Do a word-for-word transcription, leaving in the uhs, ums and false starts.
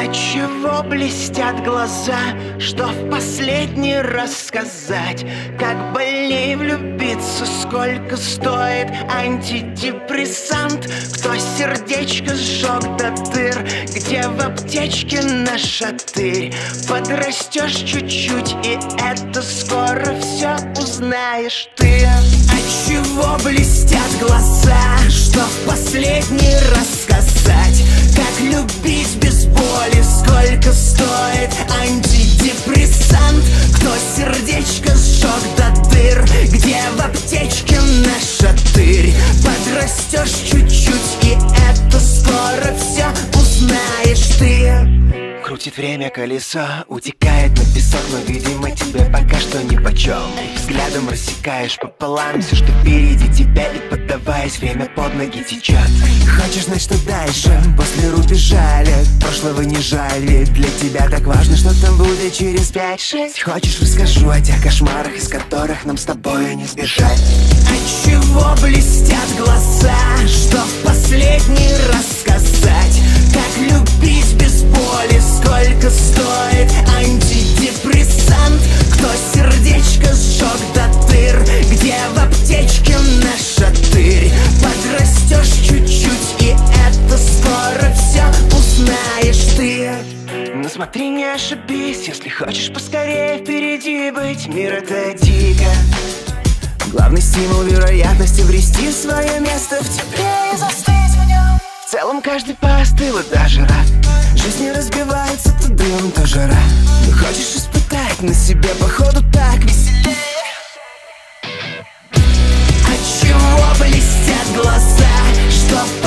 Отчего блестят глаза, что в последний раз сказать? Как больней влюбиться, сколько стоит антидепрессант? Кто сердечко сжег до дыр, где в аптечке на шатырь? Подрастешь чуть-чуть, и это скоро все узнаешь ты. Отчего блестят глаза, что в последний раз сказать? Как любить без боли, сколько стоит антидепрессант? Кто сердечко сжег до дыр, где в аптечке на шатырь? Подрастешь чуть-чуть, и это скоро все узнаешь ты. Крутит время колесо, утекает на песок, но, видимо, тебе пока что нипочем. Взглядом рассекаешь пополам все, что впереди тебя, и, поддаваясь, время под ноги течет. Хочешь знать, что дальше? После рубежали, прошлого не жаль, ведь для тебя так важно, что там будет через пять-шесть. Хочешь, расскажу о тех кошмарах, из которых нам с тобой не сбежать? Отчего блестят глаза, что в последний раз сказать? Как любить без боли, сколько стоит антидепрессант? Кто сердечко сжег до дыр, где в аптечке на шатырь? Подрастешь чуть-чуть, и это скоро все узнаешь ты. Но смотри, не ошибись, если хочешь поскорее впереди быть. Мир — это дико. Главный стимул вероятности врести свое место в тепле и застыть в нем. В целом каждый поостыл и даже рад. Жизнь не разбивается, то дым, то жара. Но хочешь испытать на себе, походу так веселее. Отчего блестят глаза, что в